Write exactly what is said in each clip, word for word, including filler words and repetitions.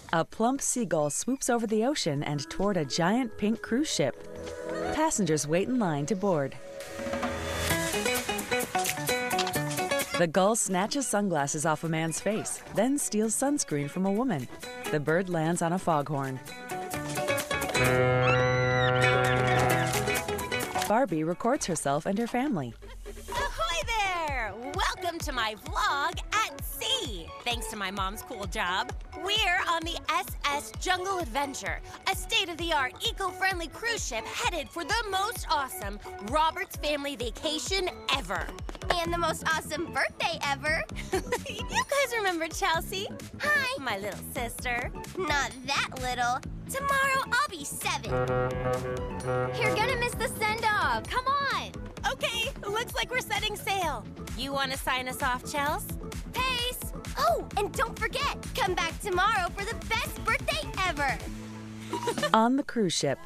A plump seagull swoops over the ocean and toward a giant pink cruise ship. Passengers wait in line to board. The gull snatches sunglasses off a man's face, then steals sunscreen from a woman. The bird lands on a foghorn. Barbie records herself and her family. Ahoy there! Welcome to my vlog at sea. Thanks to my mom's cool job, we're on the S S Jungle Adventure, a state-of-the-art, eco-friendly cruise ship headed for the most awesome Roberts family vacation ever. And the most awesome birthday ever. You guys remember Chelsea? Hi. My little sister. Not that little. Tomorrow I'll be seven. You're gonna miss the send-off. Come on. Okay, looks like we're setting sail. You want to sign us off, Chels? Pace. Oh, and don't forget, come back tomorrow for the best birthday ever. On the cruise ship.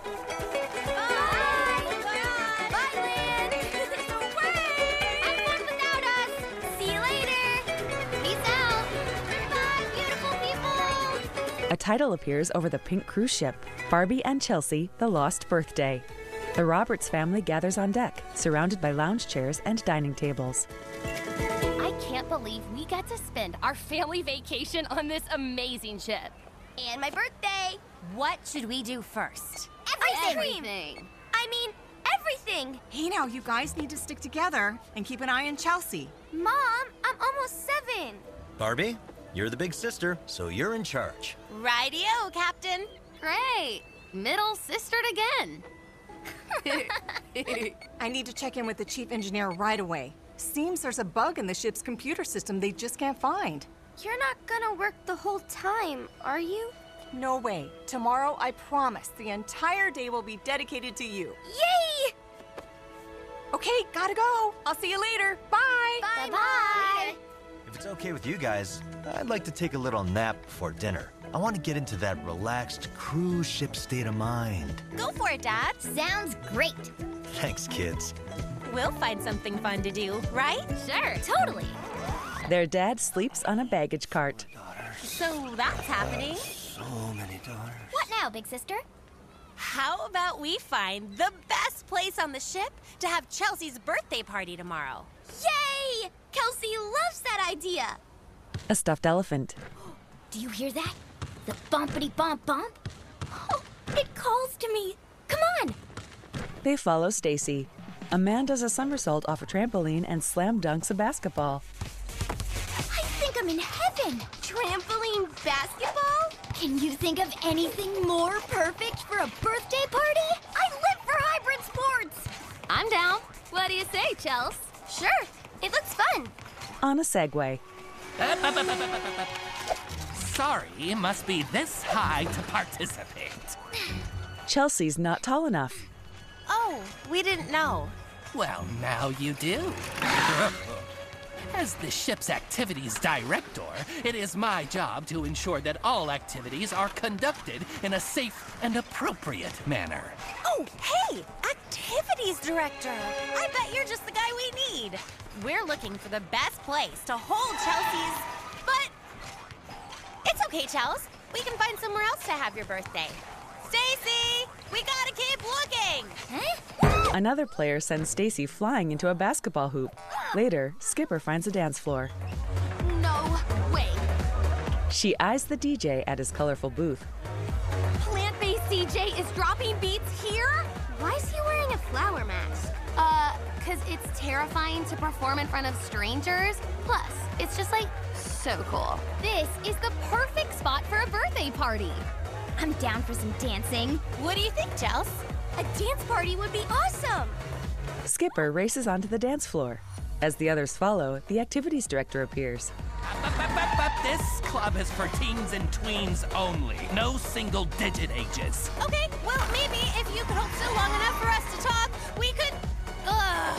Bye. Bye. Bye, Lynn. Have fun without us. See you later. Peace out. Goodbye, beautiful people. A title appears over the pink cruise ship, Barbie and Chelsea, The Lost Birthday. The Roberts family gathers on deck, surrounded by lounge chairs and dining tables. I can't believe we got to spend our family vacation on this amazing ship. And my birthday. What should we do first? Everything. Everything. I mean, everything. Hey now, you guys need to stick together and keep an eye on Chelsea. Mom, I'm almost seven. Barbie, you're the big sister, so you're in charge. Rightio, Captain. Great. Middle sistered again. I need to check in with the chief engineer right away. Seems there's a bug in the ship's computer system they just can't find. You're not gonna work the whole time, are you? No way. Tomorrow, I promise, the entire day will be dedicated to you. Yay! Okay, gotta go. I'll see you later. Bye. Bye-bye. If it's okay with you guys, I'd like to take a little nap before dinner. I want to get into that relaxed cruise ship state of mind. Go for it, Dad. Sounds great. Thanks, kids. We'll find something fun to do, right? Sure. Totally. Their dad sleeps on a baggage cart. So that's happening. So many daughters. What now, big sister? How about we find the best place on the ship to have Chelsea's birthday party tomorrow? Yay! Kelsey loves that idea. A stuffed elephant. Do you hear that? The bumpity bump bump? Oh, it calls to me. Come on. They follow Stacy. A man does a somersault off a trampoline and slam dunks a basketball. I think I'm in heaven. Trampoline basketball? Can you think of anything more perfect for a birthday party? I live for hybrid sports. I'm down. What do you say, Chels? Sure, it looks fun. On a Segway. Up, up, up, up, up, up, up. Sorry, it must be this high to participate. Chelsea's not tall enough. Oh, we didn't know. Well, now you do. As the ship's activities director, it is my job to ensure that all activities are conducted in a safe and appropriate manner. Oh, hey, activities director. I bet you're just the guy we need. We're looking for the best place to hold Chelsea's, but it's okay, Chels. We can find somewhere else to have your birthday. Stacy, we gotta keep looking. Huh? Another player sends Stacy flying into a basketball hoop. Later, Skipper finds a dance floor. No way. She eyes the D J at his colorful booth. Plant-based C J is dropping beats here? Why is he wearing a flower mask? Uh, cause it's terrifying to perform in front of strangers. Plus, it's just like so cool. This is the perfect spot for a birthday party. I'm down for some dancing. What do you think, Chels? A dance party would be awesome. Skipper races onto the dance floor. As the others follow, the activities director appears. Up, up, up, up, up. This club is for teens and tweens only. No single-digit ages. Okay, well, maybe if you could hold still long enough for us to talk, we could... Ugh.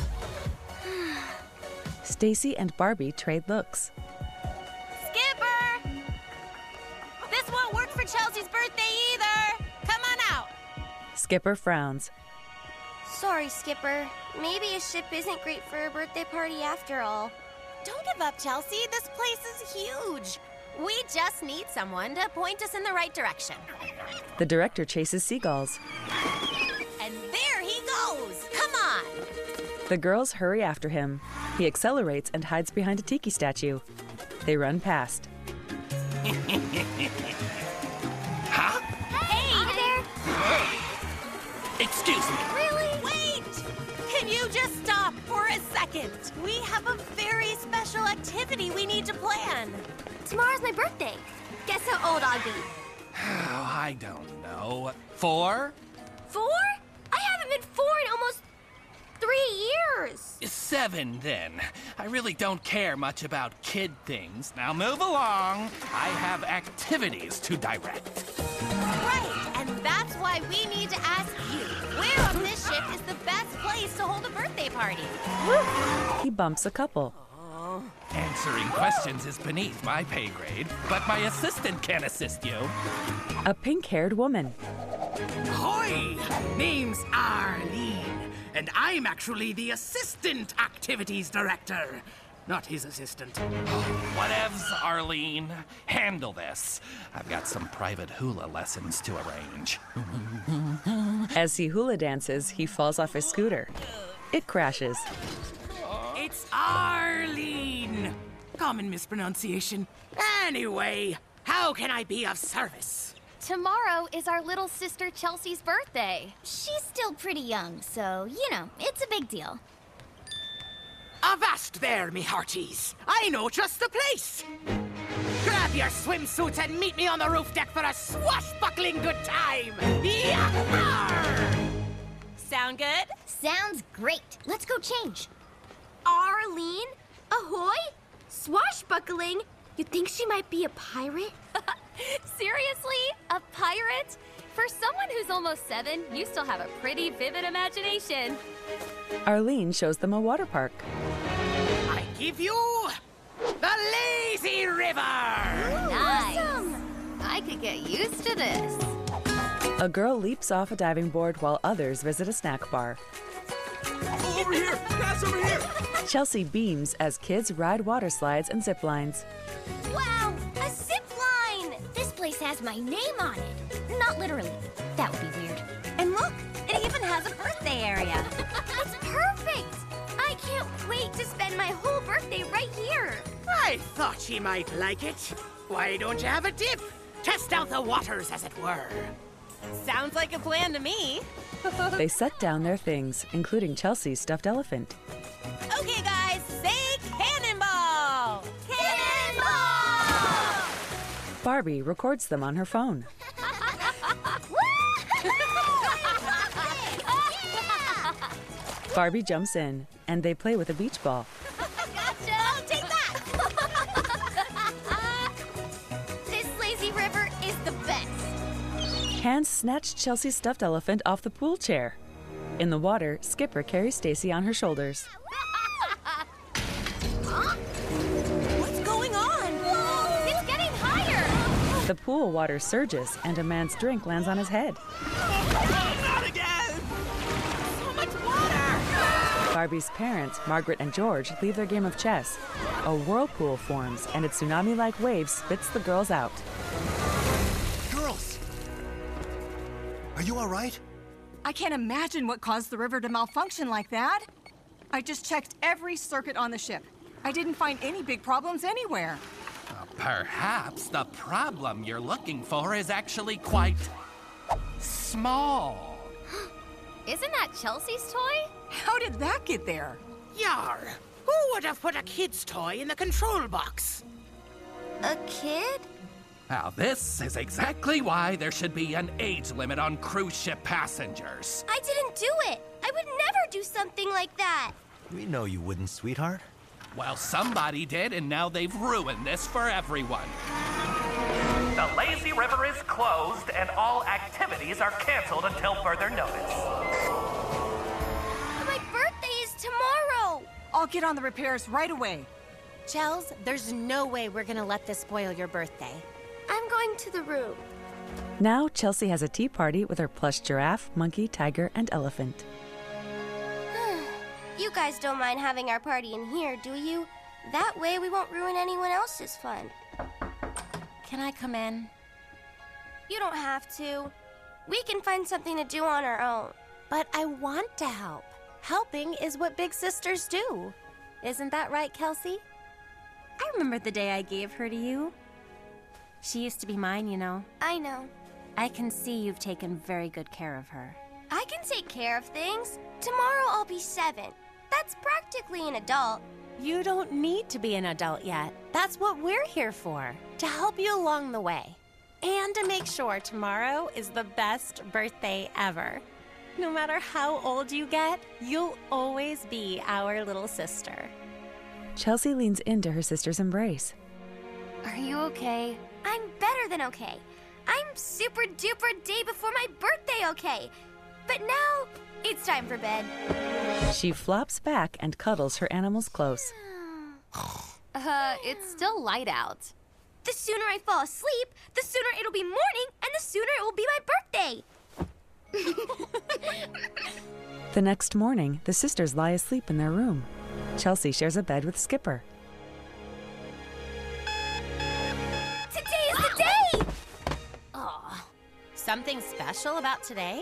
Stacy and Barbie trade looks. Skipper! This won't work for Chelsea's birthday either. Come on out. Skipper frowns. Sorry, Skipper. Maybe a ship isn't great for a birthday party after all. Don't give up, Chelsea. This place is huge. We just need someone to point us in the right direction. The director chases seagulls. And there he goes! Come on! The girls hurry after him. He accelerates and hides behind a tiki statue. They run past. Huh? Hey! Hi there. Excuse me. Really? Wait! Can you just stop for a second? We have a very special activity we need to plan. Tomorrow's my birthday. Guess how old I'll be? Oh, I don't know. Four? Four? I haven't been four in almost three years. Seven, then. I really don't care much about kid things. Now move along. I have activities to direct. Right, and that's why we need to ask you, where on this ship is the best place to hold a birthday party? He bumps a couple. Answering questions is beneath my pay grade, but my assistant can assist you. A pink-haired woman. Ahoy! Name's Arlene, and I'm actually the assistant activities director, not his assistant. Whatevs, Arlene. Handle this. I've got some private hula lessons to arrange. As he hula dances, he falls off his scooter. It crashes. It's Arlene! Common mispronunciation. Anyway, how can I be of service? Tomorrow is our little sister Chelsea's birthday. She's still pretty young, so, you know, it's a big deal. Avast there, me hearties. I know just the place. Grab your swimsuits and meet me on the roof deck for a swashbuckling good time. Yah-har! Sound good? Sounds great. Let's go change. Arlene? Ahoy? Swashbuckling? You think she might be a pirate? Seriously? A pirate? For someone who's almost seven, you still have a pretty vivid imagination. Arlene shows them a water park. I give you the lazy river. Nice. I could get used to this. A girl leaps off a diving board while others visit a snack bar. Over here! Pass over here! Chelsea beams as kids ride water slides and zip lines. Wow, a zip line! This place has my name on it. Not literally. That would be weird. And look, it even has a birthday area. It's perfect! I can't wait to spend my whole birthday right here. I thought she might like it. Why don't you have a dip? Test out the waters, as it were. Sounds like a plan to me. They set down their things, including Chelsea's stuffed elephant. Okay, guys, say cannonball! Cannonball! Barbie records them on her phone. Barbie jumps in, and they play with a beach ball. Gotcha! Oh, take that! This lazy river is the best. Hands snatch Chelsea's stuffed elephant off the pool chair. In the water, Skipper carries Stacy on her shoulders. What's going on? Whoa, it's getting higher. The pool water surges, and a man's drink lands on his head. Not again! So much water! Barbie's parents, Margaret and George, leave their game of chess. A whirlpool forms, and a tsunami-like wave spits the girls out. Girls! Are you all right? I can't imagine what caused the river to malfunction like that. I just checked every circuit on the ship. I didn't find any big problems anywhere. Uh, perhaps the problem you're looking for is actually quite small. Isn't that Chelsea's toy? How did that get there? Yar! Who would have put a kid's toy in the control box? A kid? Now, this is exactly why there should be an age limit on cruise ship passengers. I didn't do it. I would never do something like that. We know you wouldn't, sweetheart. Well, somebody did, and now they've ruined this for everyone. The lazy river is closed, and all activities are canceled until further notice. My birthday is tomorrow. I'll get on the repairs right away. Chels, there's no way we're gonna let this spoil your birthday. I'm going to the room. Now, Chelsea has a tea party with her plush giraffe, monkey, tiger, and elephant. You guys don't mind having our party in here, do you? That way we won't ruin anyone else's fun. can I come in? You don't have to. We can find something to do on our own. But I want to help. Helping is what big sisters do. Isn't that right, Kelsey? I remember the day I gave her to you. She used to be mine, you know. I know. I can see you've taken very good care of her. I can take care of things. Tomorrow I'll be seven. That's practically an adult. You don't need to be an adult yet. That's what we're here for, to help you along the way. And to make sure tomorrow is the best birthday ever. No matter how old you get, you'll always be our little sister. Chelsea leans into her sister's embrace. Are you okay? I'm better than okay. I'm super duper day before my birthday okay. But now, it's time for bed. She flops back and cuddles her animals close. Uh, it's still light out. The sooner I fall asleep, the sooner it'll be morning, and the sooner it will be my birthday. The next morning, the sisters lie asleep in their room. Chelsea shares a bed with Skipper. Today is the day! Oh, something special about today?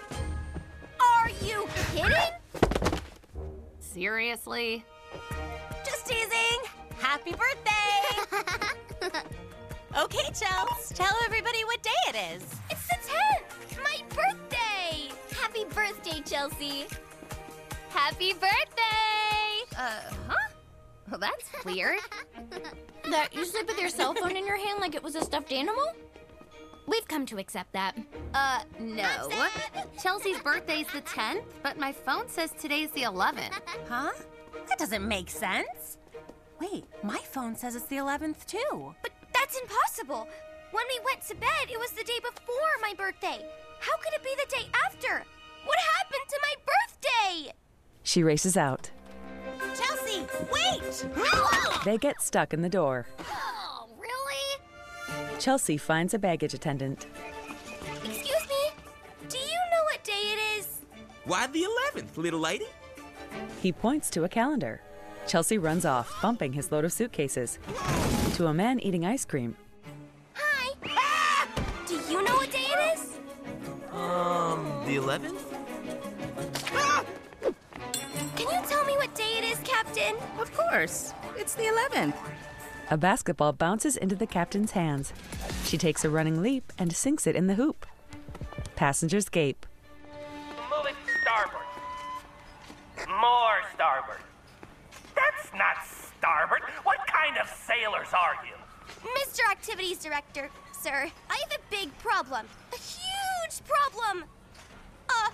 Are you kidding? Seriously? Just teasing. Happy birthday! Okay, Chels, tell everybody what day it is. It's the tenth! My birthday! Happy birthday, Chelsea! Happy birthday! Uh, huh? Well, that's weird. That you sleep with your cell phone in your hand like it was a stuffed animal? We've come to accept that. Uh, no. Chelsea's birthday's the tenth, but my phone says today's the eleventh. Huh? That doesn't make sense. Wait, my phone says it's the eleventh too. But that's impossible. When we went to bed, it was the day before my birthday. How could it be the day after? What happened to my birthday? She races out. Chelsea, wait! They get stuck in the door. Oh, really? Chelsea finds a baggage attendant. Excuse me? Do you know what day it is? Why the eleventh, little lady? He points to a calendar. Chelsea runs off, bumping his load of suitcases. To a man eating ice cream. Hi. Ah! Do you know what day it is? Um, the eleventh? Ah! Can you tell me what day it is, Captain? Of course. It's the eleventh. A basketball bounces into the captain's hands. She takes a running leap and sinks it in the hoop. Passengers gape. Move it starboard. More starboard. That's not starboard. What kind of sailors are you? Mister Activities Director, sir, I have a big problem. A huge problem. Uh,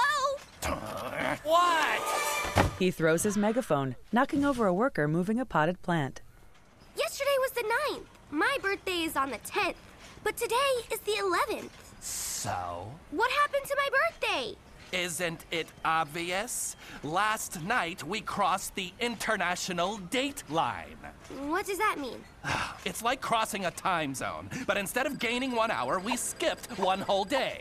hello? What? He throws his megaphone, knocking over a worker moving a potted plant. Yesterday was the ninth. My birthday is on the tenth, but today is the eleventh. So? What happened to my birthday? Isn't it obvious? Last night we crossed the international date line. What does that mean? It's like crossing a time zone, but instead of gaining one hour, we skipped one whole day.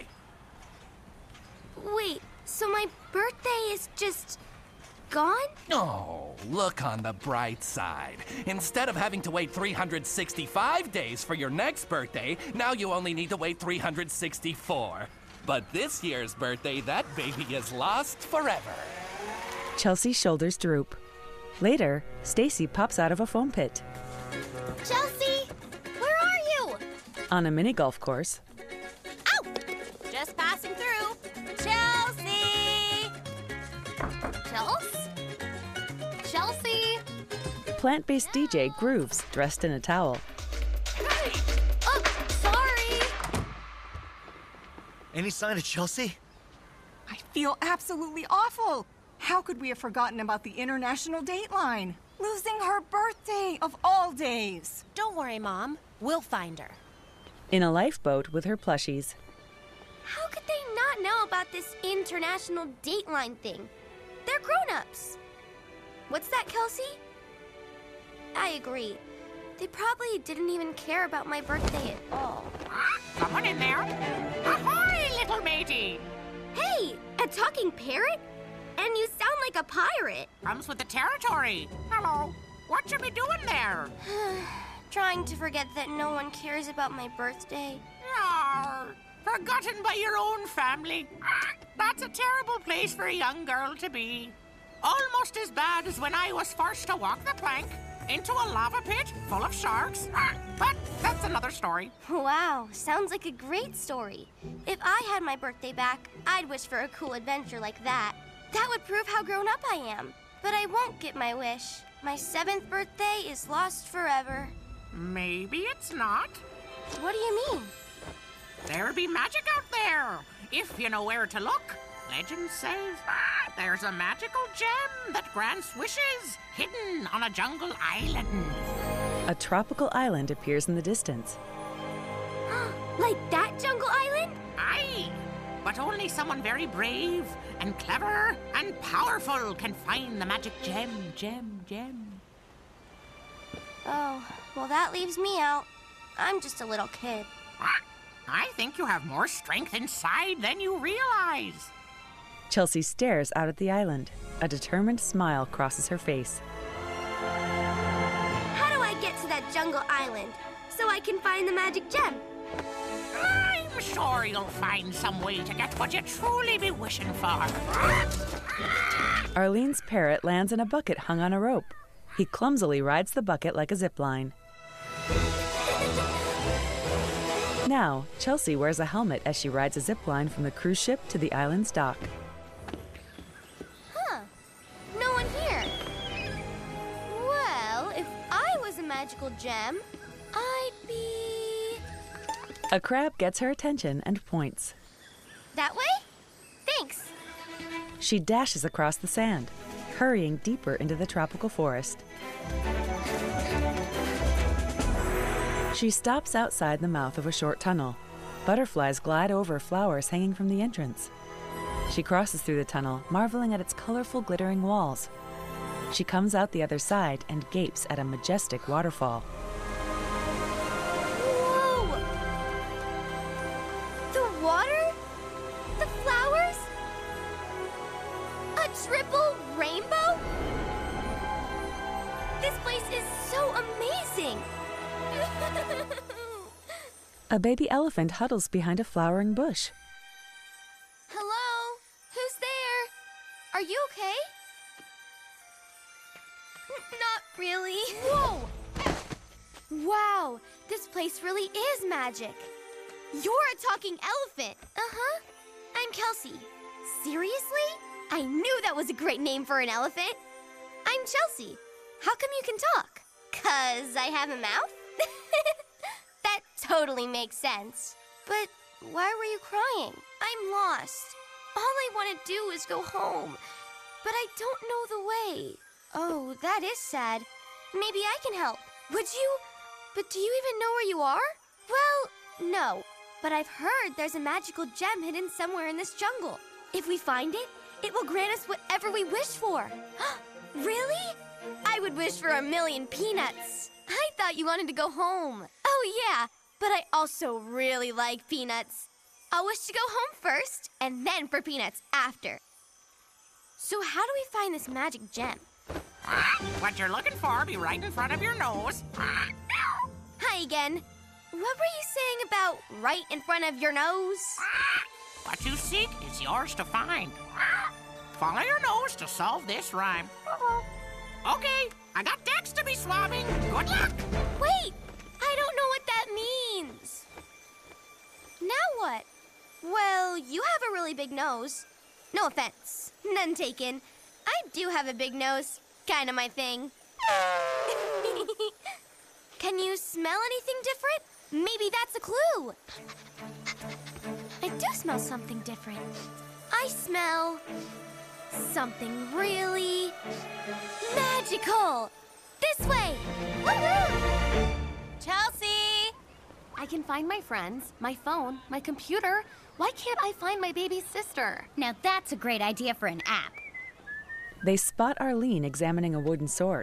Wait, so my birthday is just gone? Oh, look on the bright side. Instead of having to wait three hundred sixty-five days for your next birthday, now you only need to wait three hundred sixty-four. But this year's birthday, that baby is lost forever. Chelsea's shoulders droop. Later, Stacy pops out of a foam pit. Chelsea, where are you? On a mini golf course, Ow! Just passing through. Chelsea! Chelsea? Chelsea? plant-based D J grooves dressed in a towel. Hey! Oh, sorry! Any sign of Chelsea? I feel absolutely awful. How could we have forgotten about the international dateline? Losing her birthday of all days. Don't worry, Mom. We'll find her. In a lifeboat with her plushies. How could they not know about this international dateline thing? They're grown-ups. What's that, Kelsey? I agree. They probably didn't even care about my birthday at all. Someone in there? Ahoy, little matey! Hey, a talking parrot? And you sound like a pirate. Comes with the territory. Hello. What you be doing there? trying to forget that no one cares about my birthday. Arr, forgotten by your own family. That's a terrible place for a young girl to be. Almost as bad as when I was forced to walk the plank into a lava pit full of sharks. But that's another story. Wow, sounds like a great story. If I had my birthday back, I'd wish for a cool adventure like that. That would prove how grown up I am. But I won't get my wish. My seventh birthday is lost forever. Maybe it's not. What do you mean? There be magic out there, if you know where to look. Legend says ah, there's a magical gem that grants wishes hidden on a jungle island. A tropical island appears in the distance. Like that jungle island? Aye, but only someone very brave and clever and powerful can find the magic gem, gem, gem. Oh, well that leaves me out. I'm just a little kid. I think you have more strength inside than you realize. Chelsea stares out at the island. A determined smile crosses her face. How do I get to that jungle island so I can find the magic gem? I'm sure you'll find some way to get what you truly be wishing for. Arlene's parrot lands in a bucket hung on a rope. He clumsily rides the bucket like a zip line. Now, Chelsea wears a helmet as she rides a zip line from the cruise ship to the island's dock. Huh. No one here. Well, if I was a magical gem, I'd be... A crab gets her attention and points. That way? Thanks. She dashes across the sand, hurrying deeper into the tropical forest. She stops outside the mouth of a short tunnel. Butterflies glide over flowers hanging from the entrance. She crosses through the tunnel, marveling at its colorful, glittering walls. She comes out the other side and gapes at a majestic waterfall. Whoa! The water? The flowers? A triple rainbow? This place is so amazing! A baby elephant huddles behind a flowering bush. Hello? Who's there? Are you okay? N- not really. Whoa! Wow, this place really is magic. You're a talking elephant. Uh-huh. I'm Kelsey. Seriously? I knew that was a great name for an elephant. I'm Chelsea. How come you can talk? 'Cause I have a mouth? That totally makes sense. But why were you crying? I'm lost. All I want to do is go home. But I don't know the way. Oh, that is sad. Maybe I can help. Would you? But do you even know where you are? Well, no. But I've heard there's a magical gem hidden somewhere in this jungle. If we find it, it will grant us whatever we wish for. Really? I would wish for a million peanuts. I thought you wanted to go home. Oh, yeah, but I also really like peanuts. I'll wish to go home first, and then for peanuts after. So how do we find this magic gem? What you're looking for be right in front of your nose. Hi again. What were you saying about right in front of your nose? What you seek is yours to find. Follow your nose to solve this rhyme. Okay, I got decks to be swabbing. Good luck. Wait, I don't know what that means. Now what? Well, you have a really big nose. No offense, none taken. I do have a big nose, kind of my thing. Can you smell anything different? Maybe that's a clue. I do smell something different. I smell something really magical. This way. Woohoo! Chelsea! I can find my friends, my phone, my computer. Why can't I find my baby sister? Now that's a great idea for an app. They spot Arlene examining a wooden sword.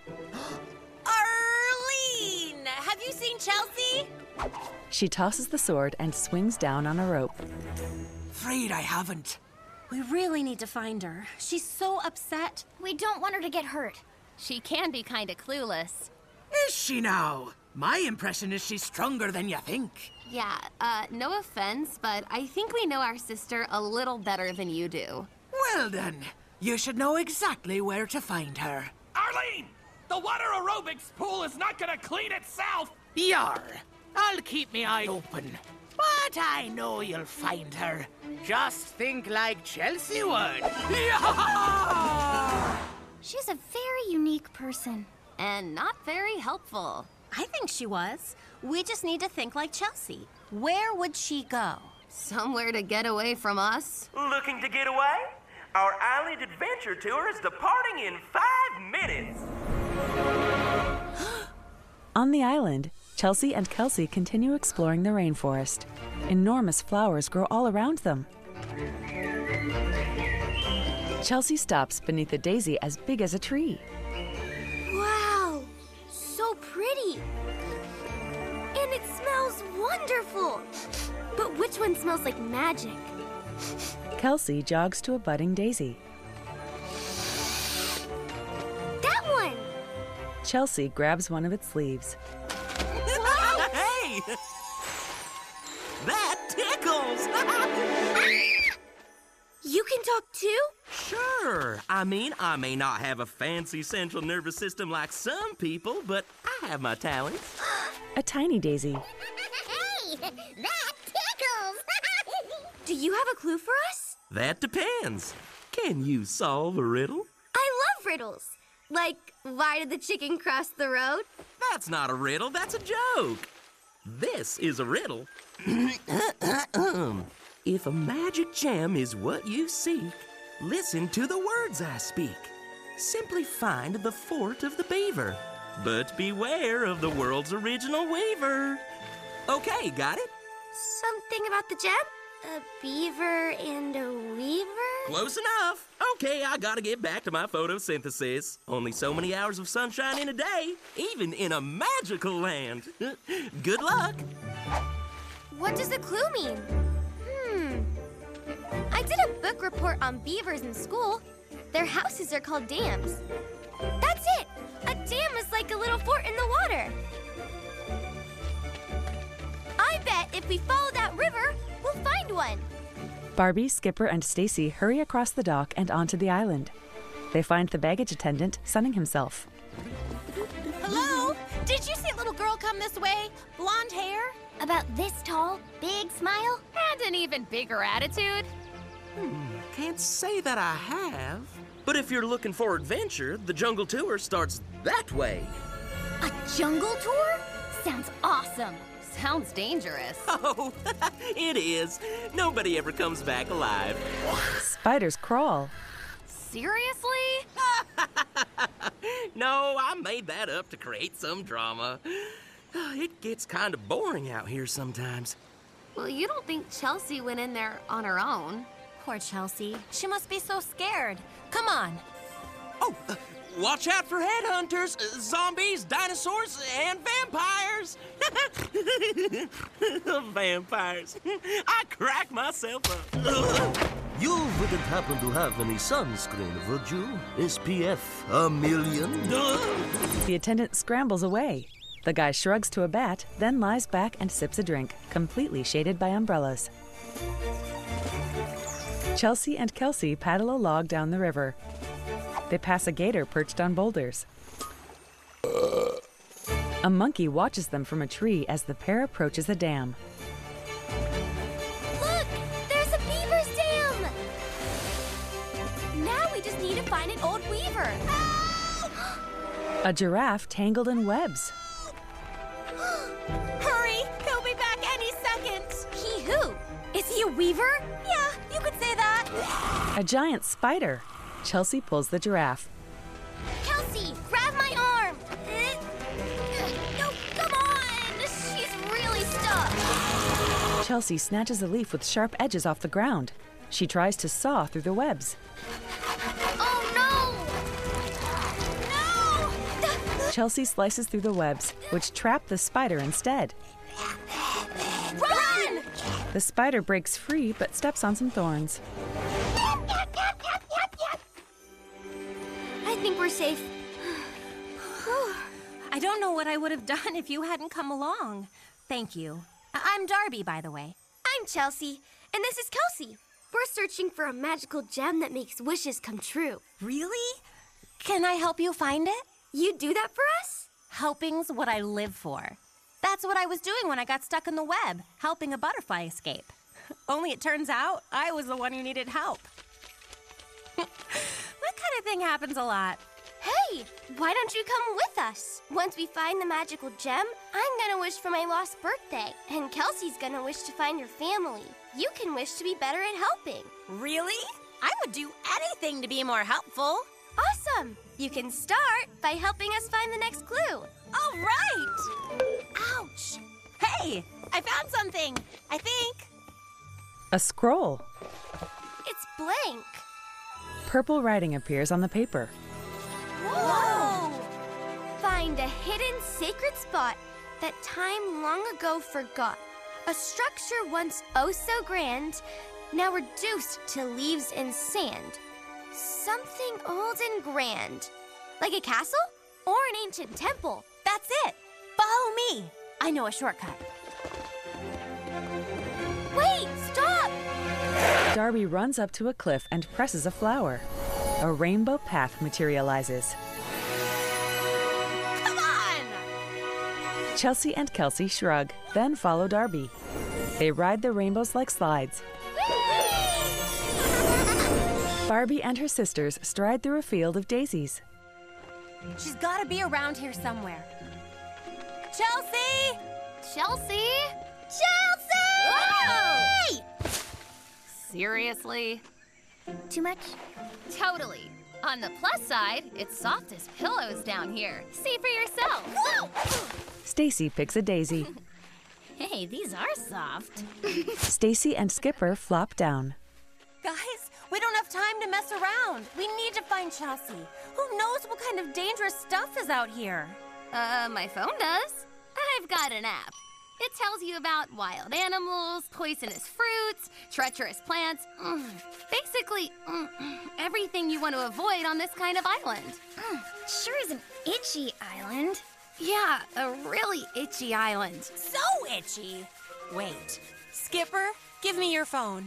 Arlene! Have you seen Chelsea? She tosses the sword and swings down on a rope. Afraid I haven't. We really need to find her. She's so upset. We don't want her to get hurt. She can be kind of clueless. Is she now? My impression is she's stronger than you think. Yeah, uh, no offense, but I think we know our sister a little better than you do. Well then, you should know exactly where to find her. Arlene! The water aerobics pool is not gonna clean itself! Yar, I'll keep my eye open. But I know you'll find her. Just think like Chelsea would. Yeah! She's a very unique person. And not very helpful. I think she was. We just need to think like Chelsea. Where would she go? Somewhere to get away from us. Looking to get away? Our island adventure tour is departing in five minutes! On the island, Chelsea and Kelsey continue exploring the rainforest. Enormous flowers grow all around them. Chelsea stops beneath a daisy as big as a tree. Wow, so pretty. And it smells wonderful. But which one smells like magic? Kelsey jogs to a budding daisy. That one! Chelsea grabs one of its leaves. Hey! That tickles! You can talk too? Sure. I mean, I may not have a fancy central nervous system like some people, but I have my talents. A tiny daisy. Hey, that tickles! Do you have a clue for us? That depends. Can you solve a riddle? I love riddles. Like, why did the chicken cross the road? That's not a riddle, that's a joke. This is a riddle. If a magic gem is what you seek, listen to the words I speak. Simply find the fort of the beaver, but beware of the world's original weaver. Okay, got it? Something about the gem? A beaver and a weaver? Close enough. Okay, I gotta get back to my photosynthesis. Only so many hours of sunshine in a day, even in a magical land. Good luck. What does the clue mean? Hmm. I did a book report on beavers in school. Their houses are called dams. That's it! A dam is like a little fort in the water. I bet if we follow that river, we'll find one. Barbie, Skipper, and Stacy hurry across the dock and onto the island. They find the baggage attendant sunning himself. Hello? Did you see a little girl come this way? Blonde hair? About this tall, big smile? And an even bigger attitude. Hmm, can't say that I have. But if you're looking for adventure, the jungle tour starts that way. A jungle tour? Sounds awesome. Sounds dangerous. Oh, it is. Nobody ever comes back alive. Spiders crawl. Seriously? No, I made that up to create some drama. It gets kind of boring out here sometimes. Well, you don't think Chelsea went in there on her own? Poor Chelsea. She must be so scared. Come on. Oh, uh, watch out for headhunters, uh, zombies, dinosaurs, and vampires. Vampires. I crack myself up. You wouldn't happen to have any sunscreen, would you? S P F a million? The attendant scrambles away. The guy shrugs to a bat, then lies back and sips a drink, completely shaded by umbrellas. Chelsea and Kelsey paddle a log down the river. They pass a gator perched on boulders. A monkey watches them from a tree as the pair approaches a dam. Look! There's a beaver's dam! Now we just need to find an old weaver. A giraffe tangled in webs. Hurry! He'll be back any second! He who? Is he a weaver? Yeah, you could say that. A giant spider. Chelsea pulls the giraffe. Kelsey, grab my arm! Uh, no, come on! She's really stuck. Chelsea snatches a leaf with sharp edges off the ground. She tries to saw through the webs. Oh, no! No! Chelsea slices through the webs, which trap the spider instead. Run! The spider breaks free but steps on some thorns. I think we're safe. I don't know what I would have done if you hadn't come along. Thank you. I- I'm Darby, by the way. I'm Chelsea, and this is Kelsey. We're searching for a magical gem that makes wishes come true. Really? Can I help you find it? You do that for us? Helping's what I live for. That's what I was doing when I got stuck in the web, helping a butterfly escape. Only it turns out I was the one who needed help. That kind of thing happens a lot. Hey, why don't you come with us? Once we find the magical gem, I'm gonna wish for my lost birthday, and Kelsey's gonna wish to find your family. You can wish to be better at helping. Really? I would do anything to be more helpful. Awesome! You can start by helping us find the next clue. All right! Ouch! Hey, I found something, I think. A scroll. It's blank. Purple writing appears on the paper. Whoa! Find a hidden sacred spot that time long ago forgot. A structure once oh so grand, now reduced to leaves and sand. Something old and grand. Like a castle or an ancient temple. That's it. Follow me. I know a shortcut. Wait, stop! Darby runs up to a cliff and presses a flower. A rainbow path materializes. Come on! Chelsea and Kelsey shrug, then follow Darby. They ride the rainbows like slides. Barbie and her sisters stride through a field of daisies. She's got to be around here somewhere. Chelsea! Chelsea? Chelsea! Whoa! Seriously? Too much? Totally. On the plus side, it's soft as pillows down here. See for yourself. Whoa! Stacy picks a daisy. Hey, these are soft. Stacy and Skipper flop down. Guys, we don't have time to mess around. We need to find Chelsea. Who knows what kind of dangerous stuff is out here? Uh, my phone does. I've got an app. It tells you about wild animals, poisonous fruits, treacherous plants. Mm, basically, mm, everything you want to avoid on this kind of island. Mm, sure is an itchy island. Yeah, a really itchy island. So itchy. Wait. Skipper, give me your phone.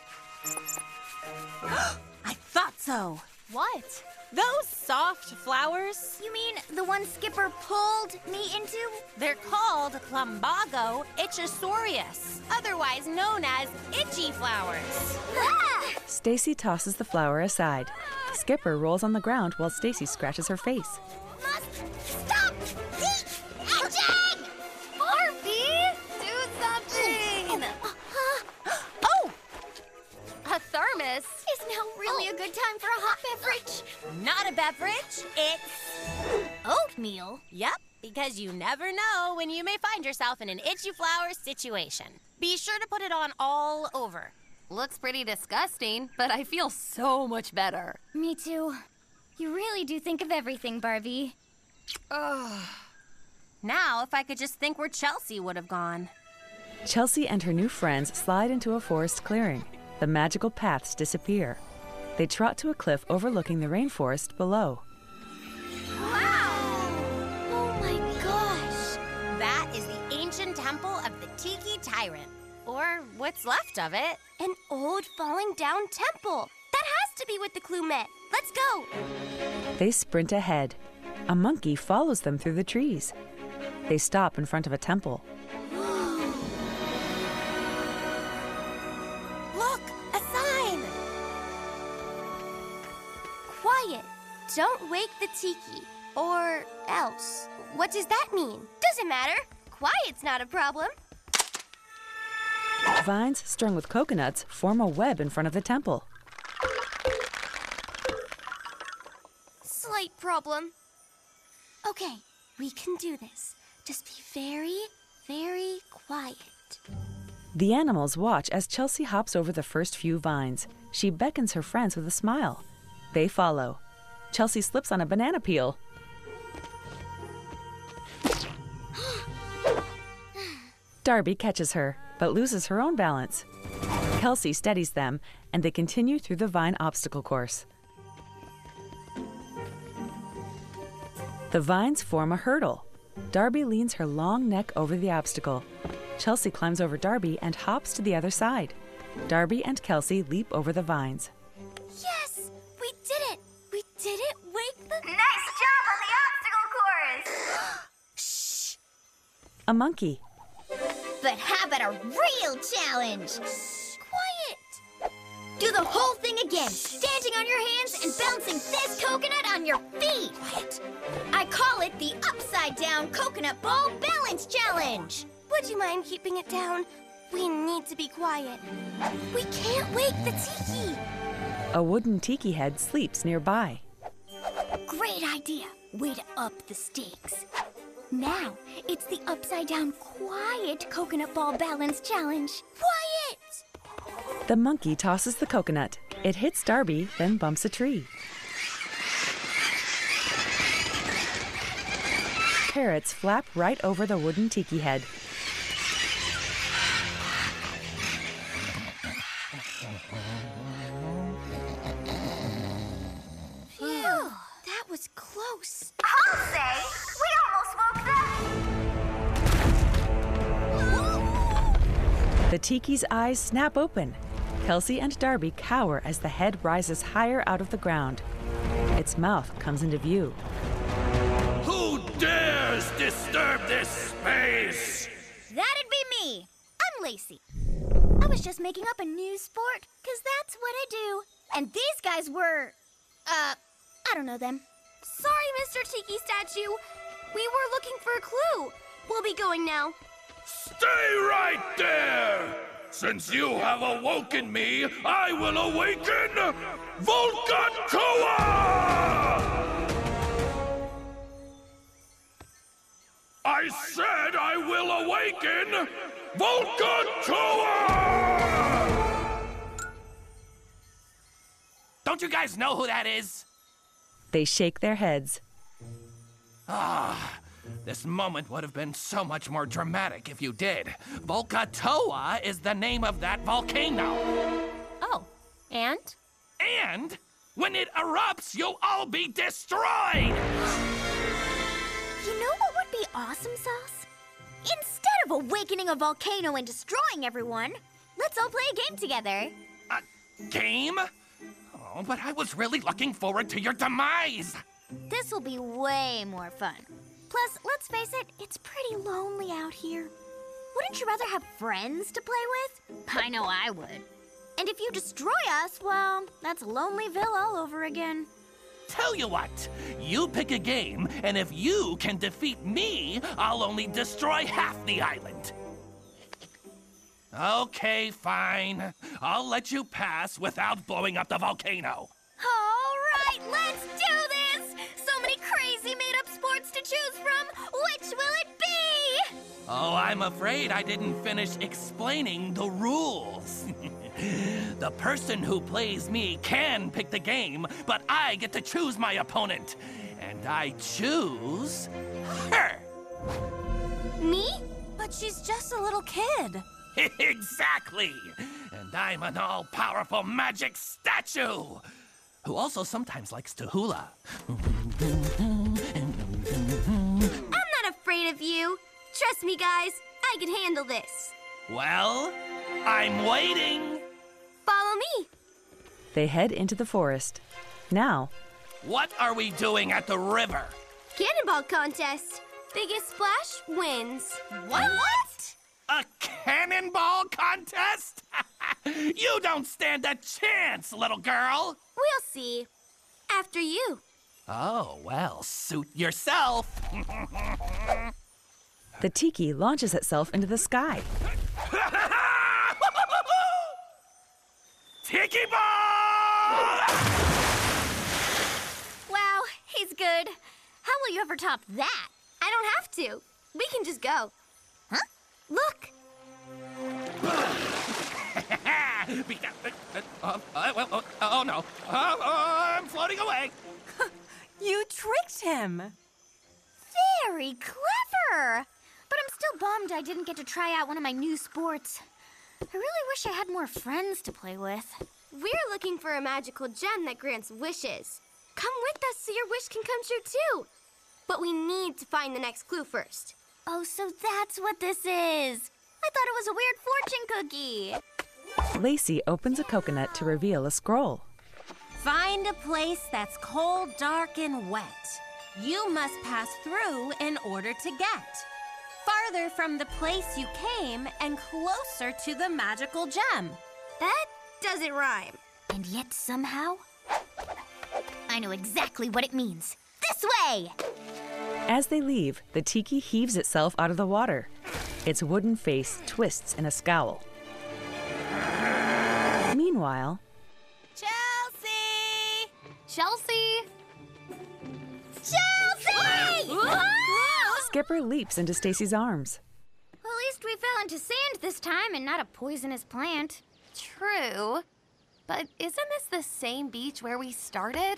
I thought so. What? Those soft flowers. You mean the one Skipper pulled me into? They're called Plumbago itchosaurus, otherwise known as itchy flowers. Ah! Stacy tosses the flower aside. Skipper rolls on the ground while Stacy scratches her face. Must stop the itching! Barbie, do something! Oh! A thermos? Is now really a good time for a hot beverage? Not a beverage, it's Oatmeal? Yep, because you never know when you may find yourself in an itchy flower situation. Be sure to put it on all over. Looks pretty disgusting, but I feel so much better. Me too. You really do think of everything, Barbie. Ugh. Now, if I could just think where Chelsea would have gone. Chelsea and her new friends slide into a forest clearing. The magical paths disappear. They trot to a cliff overlooking the rainforest below. Wow! Oh my gosh! That is the ancient temple of the Tiki Tyrant. Or what's left of it. An old falling down temple. That has to be what the clue meant. Let's go! They sprint ahead. A monkey follows them through the trees. They stop in front of a temple. Look, a sign! Quiet. Don't wake the tiki. Or else. What does that mean? Doesn't matter. Quiet's not a problem. Vines strung with coconuts form a web in front of the temple. Slight problem. Okay, we can do this. Just be very, very quiet. The animals watch as Chelsea hops over the first few vines. She beckons her friends with a smile. They follow. Chelsea slips on a banana peel. Darby catches her, but loses her own balance. Kelsey steadies them, and they continue through the vine obstacle course. The vines form a hurdle. Darby leans her long neck over the obstacle. Chelsea climbs over Darby and hops to the other side. Darby and Kelsey leap over the vines. Yes! We did it! We did it! Wake the... Nice job on the obstacle course! Shh! A monkey. But how about a real challenge? Quiet! Do the whole thing again, standing on your hands and bouncing this coconut on your feet. Quiet! I call it the Upside Down Coconut Ball Balance Challenge. Would you mind keeping it down? We need to be quiet. We can't wake the tiki. A wooden tiki head sleeps nearby. Great idea. Way to up the stakes. Now, it's the Upside Down Quiet Coconut Ball Balance Challenge. Quiet! The monkey tosses the coconut. It hits Darby, then bumps a tree. Parrots flap right over the wooden tiki head. Phew, that was close. I'll say, we almost woke the... The tiki's eyes snap open. Kelsey and Darby cower as the head rises higher out of the ground. Its mouth comes into view. Who dares disturb this space? That'd be me. I'm Lacey. I was just making up a new sport, because that's what I do. And these guys were... Uh, I don't know them. Sorry, Mister Tiki Statue. We were looking for a clue. We'll be going now. Stay right there! Since you have awoken me, I will awaken Volcatoa! I said I will awaken Volcatoa! Don't you guys know who that is? They shake their heads. Ah, this moment would have been so much more dramatic if you did. Volcatoa is the name of that volcano. Oh, and? And when it erupts, you'll all be destroyed! You know what would be awesome, Sauce? Instead of awakening a volcano and destroying everyone, let's all play a game together. A game? Oh, but I was really looking forward to your demise. This will be way more fun. Plus, let's face it, it's pretty lonely out here. Wouldn't you rather have friends to play with? I know I would. And if you destroy us, well, that's Lonelyville all over again. Tell you what, you pick a game, and if you can defeat me, I'll only destroy half the island. Okay, fine. I'll let you pass without blowing up the volcano. All right, let's do this! So many crazy made-up sports to choose from. Which will it be? Oh, I'm afraid I didn't finish explaining the rules. The person who plays me can pick the game, but I get to choose my opponent. And I choose her. Me? But she's just a little kid. Exactly. And I'm an all-powerful magic statue, who also sometimes likes to hula. I'm not afraid of you. Trust me, guys. I can handle this. Well, I'm waiting. Follow me. They head into the forest. Now, what are we doing at the river? Cannonball contest. Biggest splash wins. What? What? A cannonball contest? You don't stand a chance, little girl. We'll see. After you. Oh, well, suit yourself. The tiki launches itself into the sky. Tiki ball! Wow, he's good. How will you ever top that? I don't have to. We can just go. Huh? Look. uh, uh, well, uh, oh, no. Uh, uh, I'm floating away. You tricked him. Very clever. But I'm still bummed I didn't get to try out one of my new sports. I really wish I had more friends to play with. We're looking for a magical gem that grants wishes. Come with us so your wish can come true too. But we need to find the next clue first. Oh, so that's what this is. I thought it was a weird fortune cookie. Lacey opens a coconut to reveal a scroll. Find a place that's cold, dark, and wet. You must pass through in order to get farther from the place you came and closer to the magical gem. That doesn't rhyme. And yet somehow, I know exactly what it means. This way! As they leave, the tiki heaves itself out of the water. Its wooden face twists in a scowl. Meanwhile, Chelsea! Chelsea! Chelsea! Skipper leaps into Stacy's arms. Well, at least we fell into sand this time and not a poisonous plant. True. But isn't this the same beach where we started?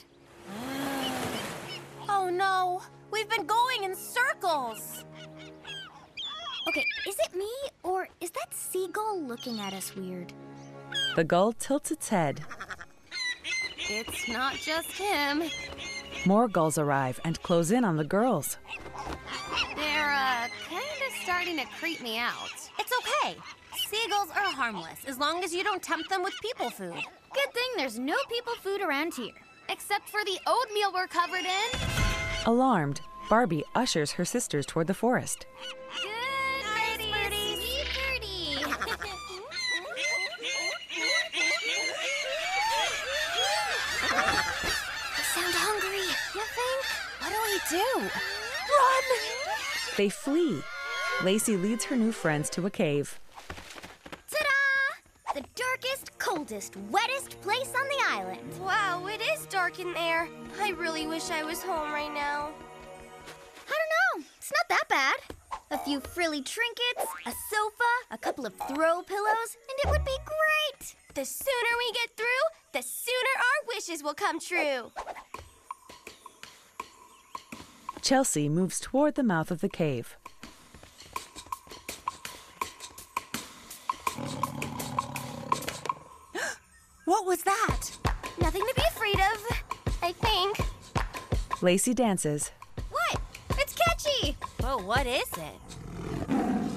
Oh no, we've been going in circles. Okay, is it me, or is that seagull looking at us weird? The gull tilts its head. It's not just him. More gulls arrive and close in on the girls. They're, uh, kind of starting to creep me out. It's okay. Seagulls are harmless as long as you don't tempt them with people food. Good thing there's no people food around here. Except for the oatmeal we're covered in. Alarmed, Barbie ushers her sisters toward the forest. Good birdie, sweet birdie. I sound hungry. You think? What do we do? Run! They flee. Lacey leads her new friends to a cave. Ta-da! The darkest, coldest, wettest place on the island. Wow, it is dark in there. I really wish I was home right now. I don't know. It's not that bad. A few frilly trinkets, a sofa, a couple of throw pillows, and it would be great. The sooner we get through, the sooner our wishes will come true. Chelsea moves toward the mouth of the cave. What was that? Nothing to be afraid of, I think. Lacey dances. What? It's catchy! Well, what is it?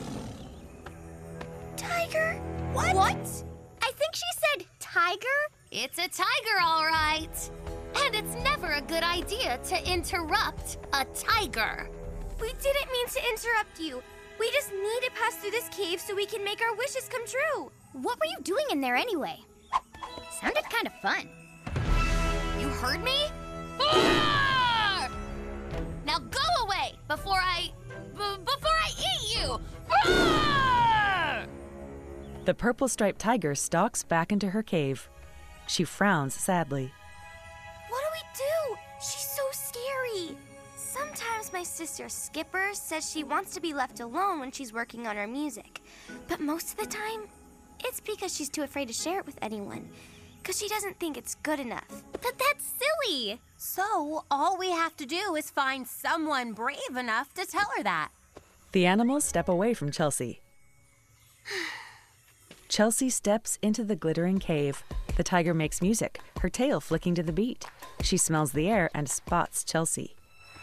Tiger? What? What? I think she said tiger? It's a tiger, all right. And it's never a good idea to interrupt a tiger. We didn't mean to interrupt you. We just need to pass through this cave so we can make our wishes come true. What were you doing in there anyway? Sounded kind of fun. You heard me? Roar! Now go away before I... B- before I eat you! Roar! The purple-striped tiger stalks back into her cave. She frowns sadly. What do we do? She's so scary. Sometimes my sister Skipper says she wants to be left alone when she's working on her music. But most of the time, it's because she's too afraid to share it with anyone. Because she doesn't think it's good enough. But that's silly. So, all we have to do is find someone brave enough to tell her that. The animals step away from Chelsea. Chelsea steps into the glittering cave. The tiger makes music, her tail flicking to the beat. She smells the air and spots Chelsea.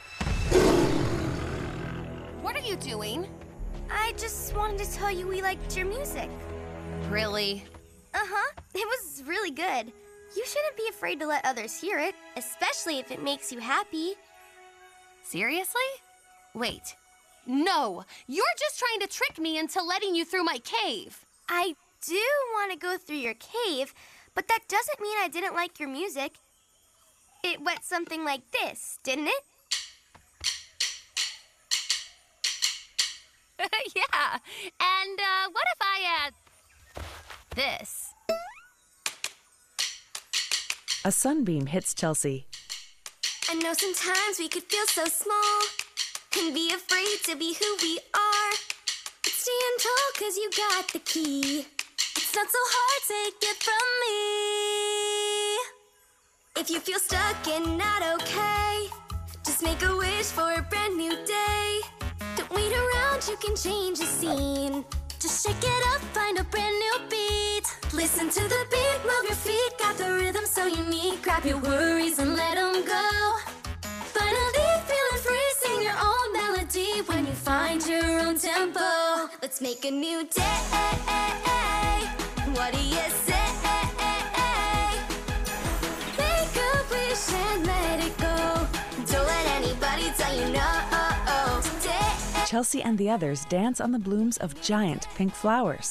What are you doing? I just wanted to tell you we liked your music. Really? Uh-huh. It was really good. You shouldn't be afraid to let others hear it, especially if it makes you happy. Seriously? Wait. No! You're just trying to trick me into letting you through my cave. I do want to go through your cave, but that doesn't mean I didn't like your music. It went something like this, didn't it? Yeah. And uh, what if I, uh, this? A sunbeam hits Chelsea. I know sometimes we could feel so small and be afraid to be who we are. But stand tall cause you got the key. It's not so hard, take it from me. If you feel stuck and not okay, just make a wish for a brand new day. Don't wait around, you can change the scene. Just shake it up, find a brand new beat. Listen to the beat, move your feet. Got the rhythm so unique. Grab your worries and let them go. Finally feeling free, sing Find your own tempo. Let's make a new day. What do you say? Make a wish and let it go. Don't let anybody tell you no. Today. Chelsea and the others dance on the blooms of giant pink flowers.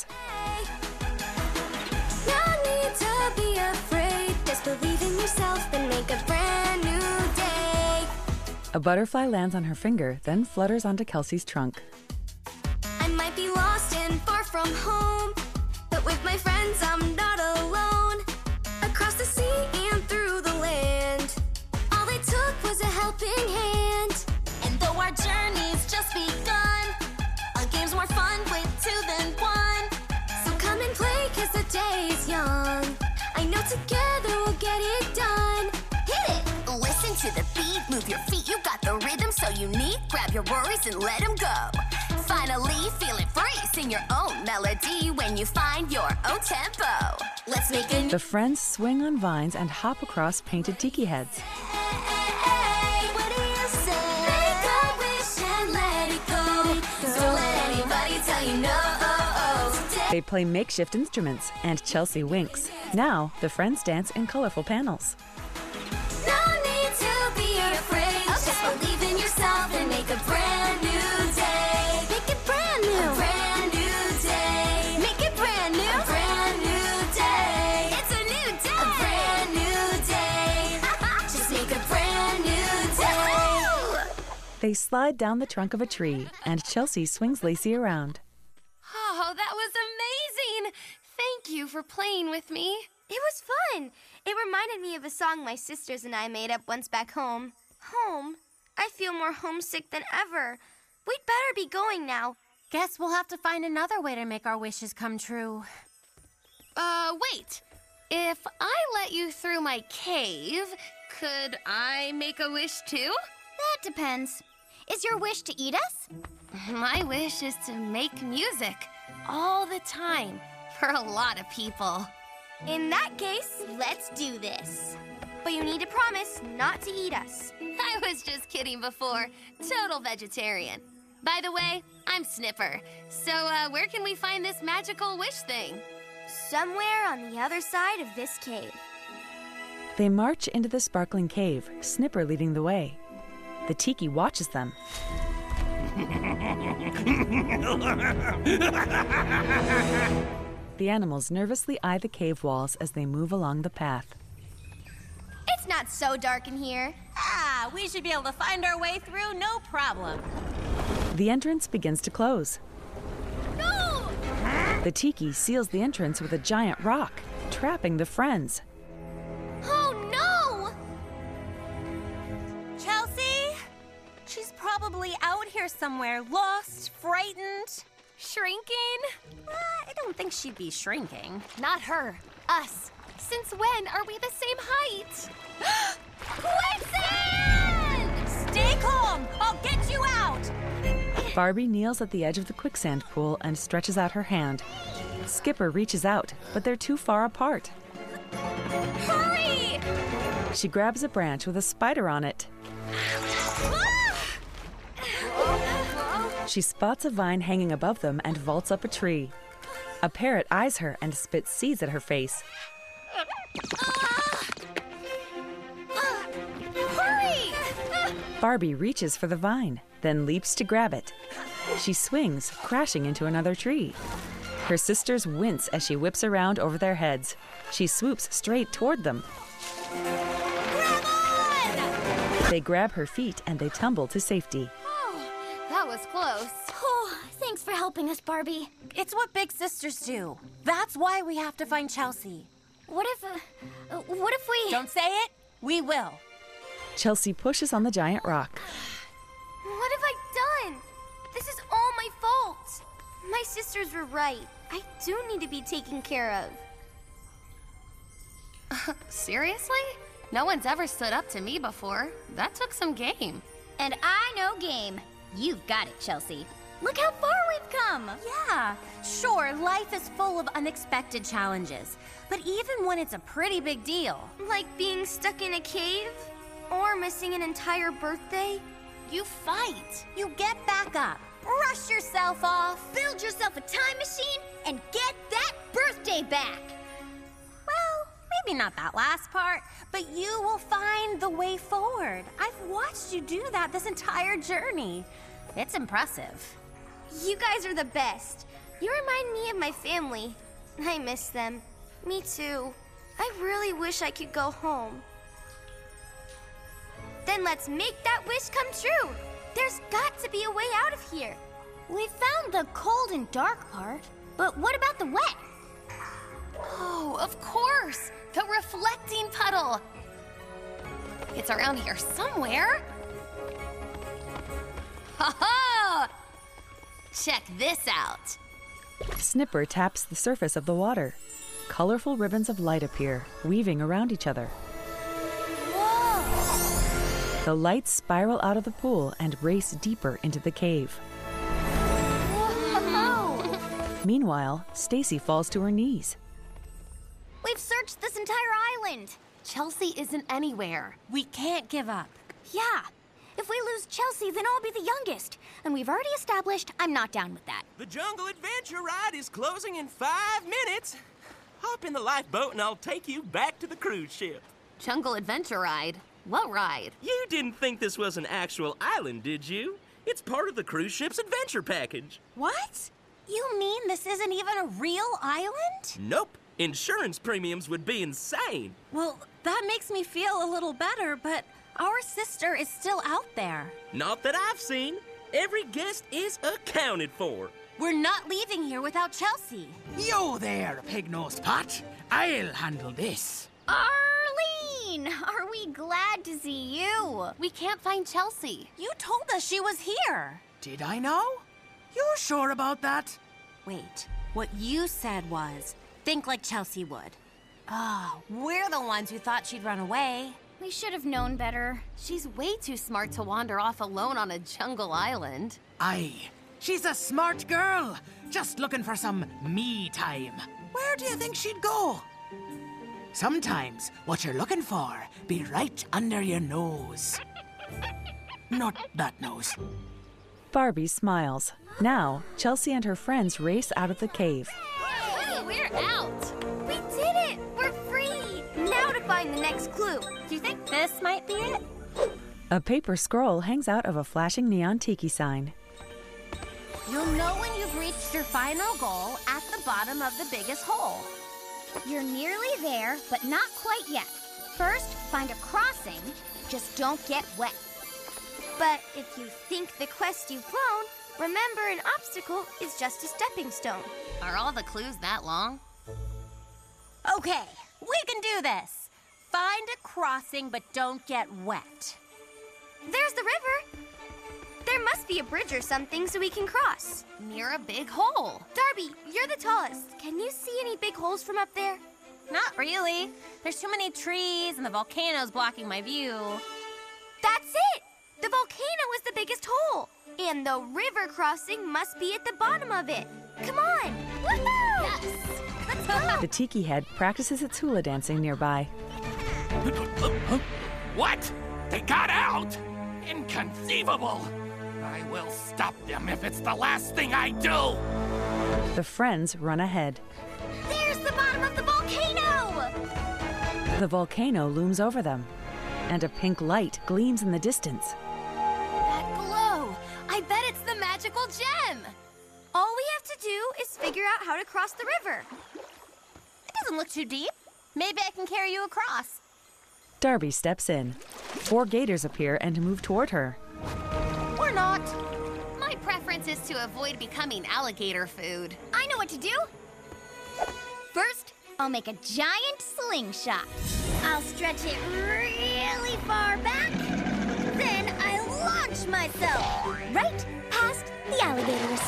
No need to be afraid. Just believe in yourself and make a brand new day. A butterfly lands on her finger, then flutters onto Kelsey's trunk. I might be lost and far from home, but with my friends I'm not alone. Across the sea and through the land, all it took was a helping hand. And though our journey's just begun, our game's more fun with two than one. So come and play, cause the day is young. I know together we'll get it done. Hit it! Listen to the beat, move your feet, you got the rhythm so unique. Grab your worries and let them go. Finally, feeling free, sing your own melody when you find your own tempo. Let's make a new... The friends swing on vines and hop across painted tiki heads. Hey, what do you say? Make a wish and let it go. Don't let anybody tell you no. They play makeshift instruments, and Chelsea winks. Now, the friends dance in colorful panels. No need to be afraid. Just believe in yourself and make a brand new day. Make it brand new. A brand new day. Make it brand new. A brand new day. It's a new day. A brand new day. Just make a brand new day. They slide down the trunk of a tree, and Chelsea swings Lacey around. Oh, that was amazing! Thank you for playing with me. It was fun. It reminded me of a song my sisters and I made up once back home. Home? I feel more homesick than ever. We'd better be going now. Guess we'll have to find another way to make our wishes come true. Uh, wait. If I let you through my cave, could I make a wish too? That depends. Is your wish to eat us? My wish is to make music all the time for a lot of people. In that case, let's do this. But you need to promise not to eat us. I was just kidding before. Total vegetarian. By the way, I'm Snipper. So, uh, where can we find this magical wish thing? Somewhere on the other side of this cave. They march into the sparkling cave, Snipper leading the way. The tiki watches them. The animals nervously eye the cave walls as they move along the path. It's not so dark in here. Ah, we should be able to find our way through, no problem. The entrance begins to close. No! The tiki seals the entrance with a giant rock, trapping the friends. Oh no! Chelsea? She's probably out here somewhere, lost, frightened. Shrinking? Uh, I don't think she'd be shrinking. Not her. Us. Since when are we the same height? Quicksand! Stay calm! I'll get you out! Barbie kneels at the edge of the quicksand pool and stretches out her hand. Skipper reaches out, but they're too far apart. Hurry! She grabs a branch with a spider on it. She spots a vine hanging above them and vaults up a tree. A parrot eyes her and spits seeds at her face. Hurry! Barbie reaches for the vine, then leaps to grab it. She swings, crashing into another tree. Her sisters wince as she whips around over their heads. She swoops straight toward them. Grab on! They grab her feet and they tumble to safety. That was close. Oh, thanks for helping us, Barbie. It's what big sisters do. That's why we have to find Chelsea. What if, uh, uh, what if we... Don't say it. We will. Chelsea pushes on the giant rock. What have I done? This is all my fault. My sisters were right. I do need to be taken care of. Seriously? No one's ever stood up to me before. That took some game. And I know game. You've got it, Chelsea. Look how far we've come. Yeah, sure, life is full of unexpected challenges. But even when it's a pretty big deal. Like being stuck in a cave? Or missing an entire birthday? You fight. You get back up. brush yourself off, build yourself a time machine, and get that birthday back. Well, maybe not that last part, but you will find the way forward. I've watched you do that this entire journey. It's impressive. You guys are the best. You remind me of my family. I miss them. Me too. I really wish I could go home. Then let's make that wish come true. There's got to be a way out of here. We found the cold and dark part, but what about the wet? Oh, of course! The reflecting puddle! It's around here somewhere. Ha ha! Check this out. Snipper taps the surface of the water. Colorful ribbons of light appear, weaving around each other. Whoa! The lights spiral out of the pool and race deeper into the cave. Whoa! Meanwhile, Stacy falls to her knees. We've searched this entire island. Chelsea isn't anywhere. We can't give up. Yeah. If we lose Chelsea, then I'll be the youngest. And we've already established I'm not down with that. The Jungle Adventure ride is closing in five minutes. Hop in the lifeboat and I'll take you back to the cruise ship. Jungle Adventure ride? What ride? You didn't think this was an actual island, did you? It's part of the cruise ship's adventure package. What? You mean this isn't even a real island? Nope. Insurance premiums would be insane. Well, that makes me feel a little better, but our sister is still out there. Not that I've seen. Every guest is accounted for. We're not leaving here without Chelsea. Yo there, pig-nosed pot. I'll handle this. Arlene! Are we glad to see you? We can't find Chelsea. You told us she was here. Did I know? You sure about that? Wait, what you said was, think like Chelsea would. Oh, we're the ones who thought she'd run away. We should have known better. She's way too smart to wander off alone on a jungle island. Aye, she's a smart girl. Just looking for some me time. Where do you think she'd go? Sometimes what you're looking for be right under your nose. Not that nose. Barbie smiles. Now, Chelsea and her friends race out of the cave. Hey, we're out! We did it! We're free! Now to find the next clue. Do you think this might be it? A paper scroll hangs out of a flashing neon tiki sign. You'll know when you've reached your final goal at the bottom of the biggest hole. You're nearly there, but not quite yet. First, find a crossing. Just don't get wet. But if you think the quest you've flown, remember an obstacle is just a stepping stone. Are all the clues that long? Okay, we can do this. Find a crossing, but don't get wet. There's the river. There must be a bridge or something so we can cross. Near a big hole. Darby, you're the tallest. Can you see any big holes from up there? Not really. There's too many trees and the volcano's blocking my view. That's it! The volcano is the biggest hole. And the river crossing must be at the bottom of it. Come on! Woohoo! Yes! Let's go! The tiki head practices its hula dancing nearby. What? They got out? Inconceivable! I will stop them if it's the last thing I do! The friends run ahead. There's the bottom of the volcano! The volcano looms over them, and a pink light gleams in the distance. That glow! I bet it's the magical gem! All we have to do is figure out how to cross the river. It doesn't look too deep. Maybe I can carry you across. Darby steps in. Four gators appear and move toward her. Or not. My preference is to avoid becoming alligator food. I know what to do. First, I'll make a giant slingshot. I'll stretch it really far back. Then I launch myself right past the alligators.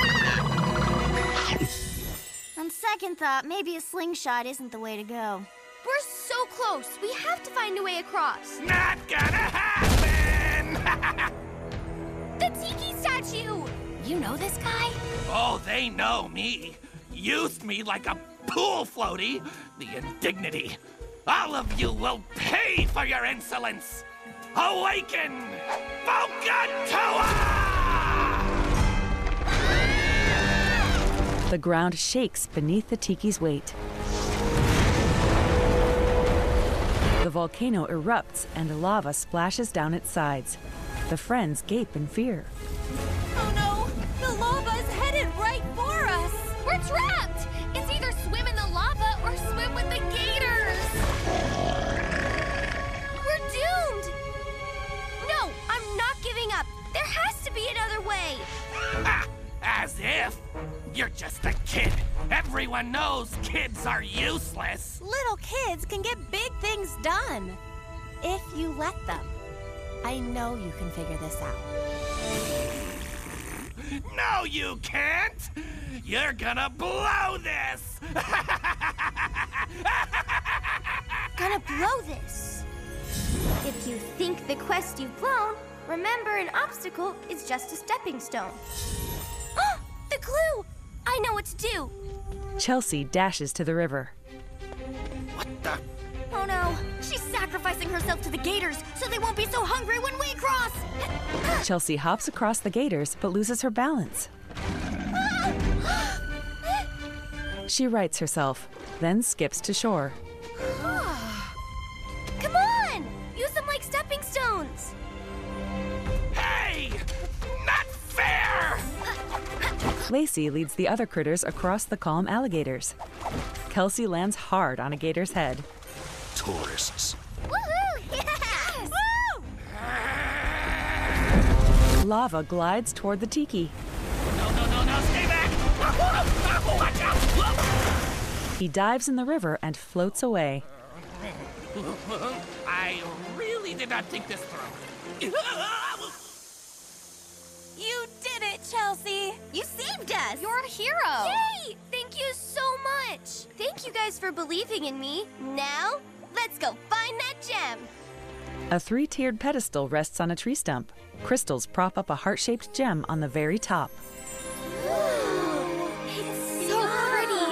On second thought, maybe a slingshot isn't the way to go. We're so close. We have to find a way across. Not gonna happen! The tiki statue! You know this guy? Oh, they know me. Used me like a pool floaty. The indignity. All of you will pay for your insolence. Awaken! Volcatua! The ground shakes beneath the tiki's weight. The volcano erupts and lava splashes down its sides. The friends gape in fear. Oh no! The lava's headed right for us! We're trapped! It's either swim in the lava or swim with the gators! We're doomed! No, I'm not giving up. There has to be another way. Ah, as if! You're just a kid. Everyone knows kids are useless. Little kids can get big things done. If you let them. I know you can figure this out. No, you can't! You're gonna blow this! Gonna blow this. If you think the quest you've blown, remember an obstacle is just a stepping stone. The clue! I know what to do. Chelsea dashes to the river. What the? Oh no, she's sacrificing herself to the gators so they won't be so hungry when we cross. Chelsea hops across the gators but loses her balance. She rights herself, then skips to shore. Come on! Use them like stepping stones. Hey! Not fair! Lacey leads the other critters across the calm alligators. Kelsey lands hard on a gator's head. Tourists. Woohoo! Yes! Woo! Lava glides toward the tiki. No, no, no, no, stay back! Watch out! He dives in the river and floats away. I really did not think this through. You did it, Chelsea! You saved us! You're a hero! Yay! Thank you so much! Thank you guys for believing in me. Now, let's go find that gem! A three-tiered pedestal rests on a tree stump. Crystals prop up a heart-shaped gem on the very top. It's so pretty!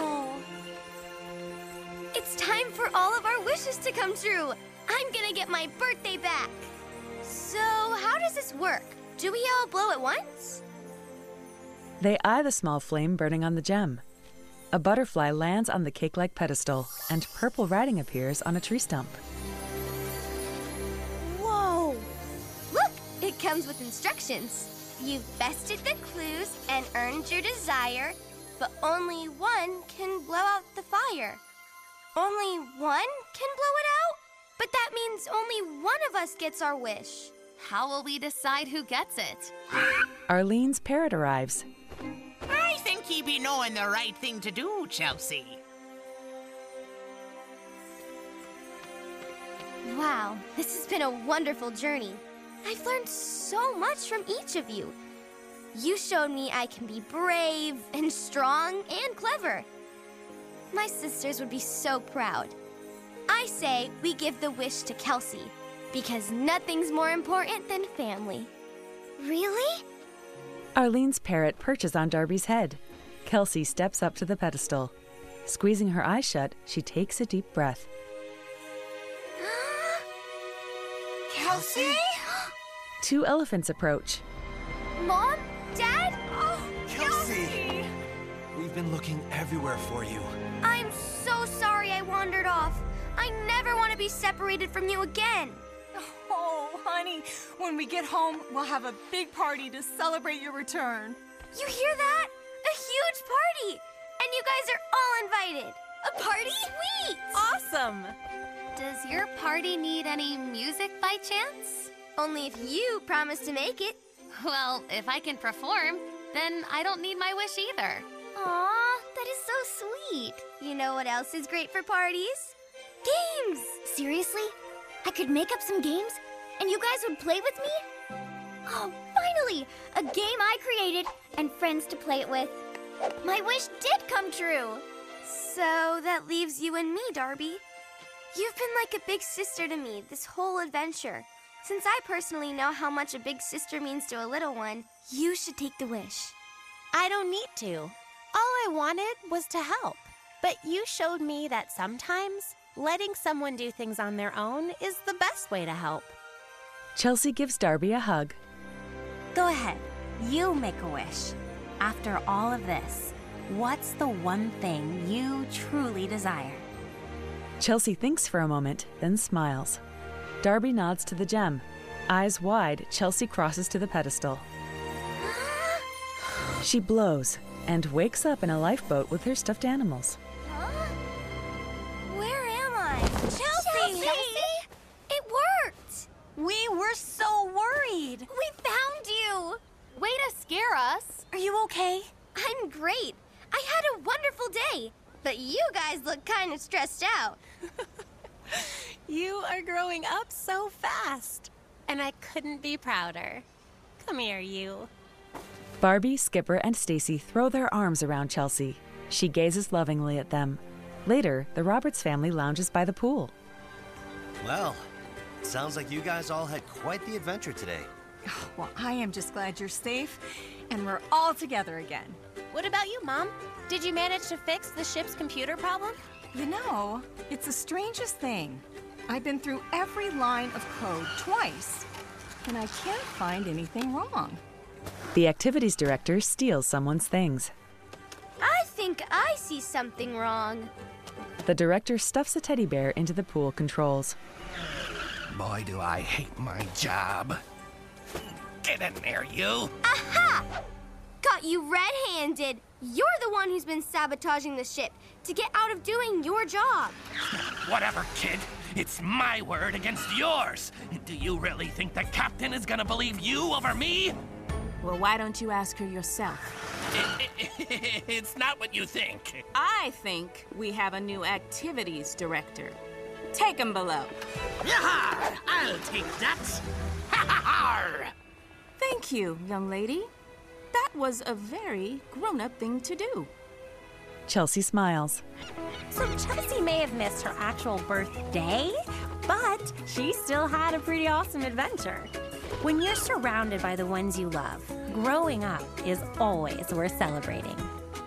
It's time for all of our wishes to come true! I'm gonna get my birthday back! So, how does this work? Do we all blow at once? They eye the small flame burning on the gem. A butterfly lands on the cake-like pedestal, and purple writing appears on a tree stump. Whoa! Look! It comes with instructions. You've bested the clues and earned your desire, but only one can blow out the fire. Only one can blow it out? But that means only one of us gets our wish. How will we decide who gets it? Arlene's parrot arrives. I think ye be knowing the right thing to do, Chelsea. Wow, this has been a wonderful journey. I've learned so much from each of you. You showed me I can be brave and strong and clever. My sisters would be so proud. I say we give the wish to Kelsey, because nothing's more important than family. Really? Arlene's parrot perches on Darby's head. Kelsey steps up to the pedestal. Squeezing her eyes shut, she takes a deep breath. Kelsey? Two elephants approach. Mom? Dad? Oh, Kelsey! We've been looking everywhere for you. I'm so sorry I wandered off. I never want to be separated from you again. Oh, honey, when we get home, we'll have a big party to celebrate your return. You hear that? A huge party! And you guys are all invited. A party? Sweet! Awesome! Does your party need any music by chance? Only if you promise to make it. Well, if I can perform, then I don't need my wish either. Aw, that is so sweet. You know what else is great for parties? Games! Seriously? I could make up some games, and you guys would play with me? Oh, finally! A game I created, and friends to play it with. My wish did come true! So that leaves you and me, Darby. You've been like a big sister to me this whole adventure. Since I personally know how much a big sister means to a little one, you should take the wish. I don't need to. All I wanted was to help. But you showed me that sometimes letting someone do things on their own is the best way to help. Chelsea gives Darby a hug. Go ahead. You make a wish. After all of this, What's the one thing you truly desire? Chelsea thinks for a moment, then smiles. Darby nods to the gem. Eyes wide, Chelsea crosses to the pedestal. She blows and wakes up in a lifeboat with her stuffed animals. Where am I? Chelsea! Chelsea! It worked! We were so worried. We found you! Way to scare us. Are you okay? I'm great. I had a wonderful day. But you guys look kind of stressed out. You are growing up so fast. And I couldn't be prouder. Come here, you. Barbie, Skipper, and Stacy throw their arms around Chelsea. She gazes lovingly at them. Later, the Roberts family lounges by the pool. Well, sounds like you guys all had quite the adventure today. Oh, well, I am just glad you're safe and we're all together again. What about you, Mom? Did you manage to fix the ship's computer problem? You know, it's the strangest thing. I've been through every line of code twice, and I can't find anything wrong. The activities director steals someone's things. I think I see something wrong. The director stuffs a teddy bear into the pool controls. Boy, do I hate my job. Get in there, you! Aha! Caught you red-handed. You're the one who's been sabotaging the ship to get out of doing your job. Whatever, kid. It's my word against yours. Do you really think the captain is gonna believe you over me? Well, why don't you ask her yourself? It's not what you think. I think we have a new activities director. Take him below. Yaha! I'll take that. Ha-ha-ha! Thank you, young lady. That was a very grown-up thing to do. Chelsea smiles. So Chelsea may have missed her actual birthday, but she still had a pretty awesome adventure. When you're surrounded by the ones you love, growing up is always worth celebrating.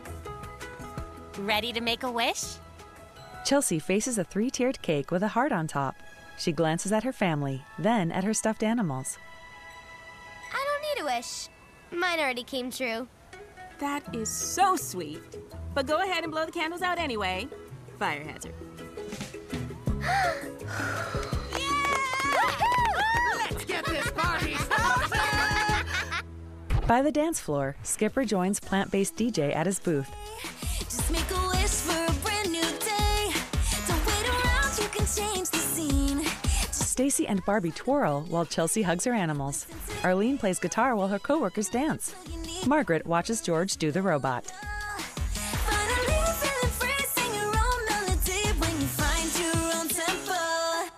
Ready to make a wish? Chelsea faces a three-tiered cake with a heart on top. She glances at her family, then at her stuffed animals. I don't need a wish. Mine already came true. That is so sweet. But go ahead and blow the candles out anyway. Fire hazard. Let's get this party started! By the dance floor, Skipper joins plant-based D J at his booth. Just make a wish for a brand new day. Don't wait around, you can change the scene. Stacy and Barbie twirl while Chelsea hugs her animals. Arlene plays guitar while her coworkers dance. Margaret watches George do the robot. Finally feeling free, sing your own melody when you find your own tempo.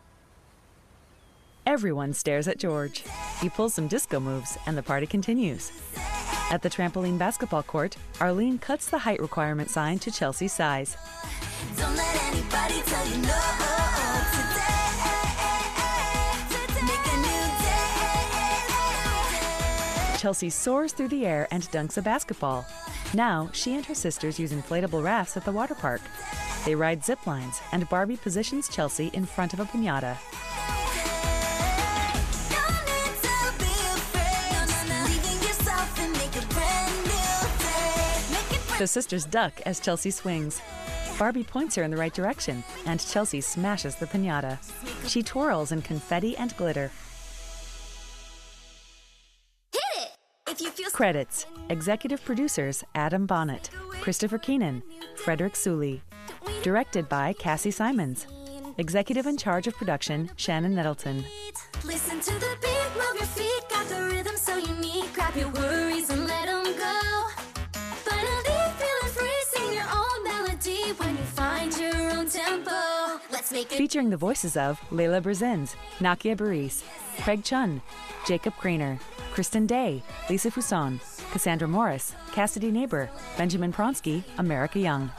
Everyone stares at George. He pulls some disco moves and the party continues. At the trampoline basketball court, Arlene cuts the height requirement sign to Chelsea's size. Don't let anybody tell you no. Today, make a new day. Chelsea soars through the air and dunks a basketball. Now, she and her sisters use inflatable rafts at the water park. They ride zip lines, and Barbie positions Chelsea in front of a piñata. The sisters duck as Chelsea swings. Barbie points her in the right direction, and Chelsea smashes the piñata. She twirls in confetti and glitter. Hit it! If you feel Credits. Executive producers Adam Bonnet, Christopher Keenan, Frederick Sully. Directed by Cassie Simons. Executive in charge of production, Shannon Nettleton. listen to the beat, move your feet, got the rhythm so unique. Grab your worries and let them go. Finally feeling free, sing your own melody when you find your own tempo. Let's make it. Featuring the voices of Leila Brzins, Nakia Baris, Craig Chun, Jacob Craner, Kristen Day, Lisa Fuson, Cassandra Morris, Cassidy Neighbor, Benjamin Pronsky, America Young.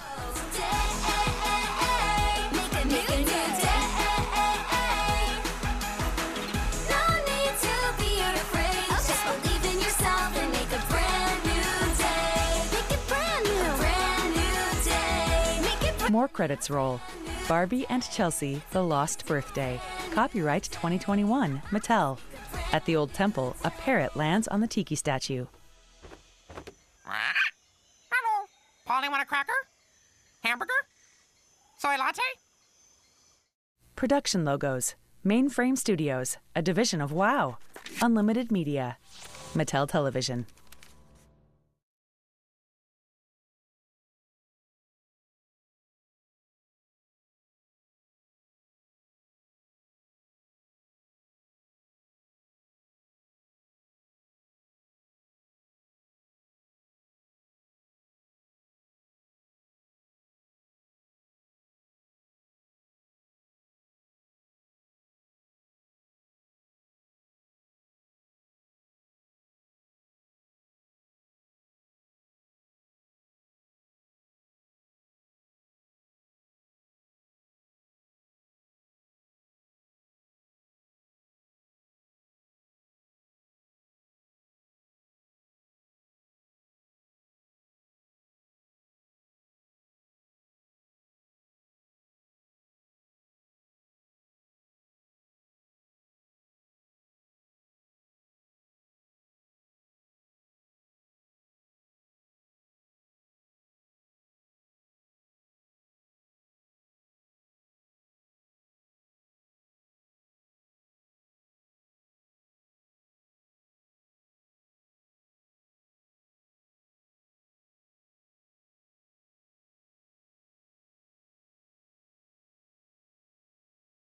More credits roll. Barbie and Chelsea, The Lost Birthday. Copyright twenty twenty-one, Mattel. At the Old Temple, a parrot lands on the tiki statue. Hello. Polly, want a cracker? Hamburger? Soy latte? Production logos. Mainframe Studios, a division of WOW. Unlimited Media. Mattel Television.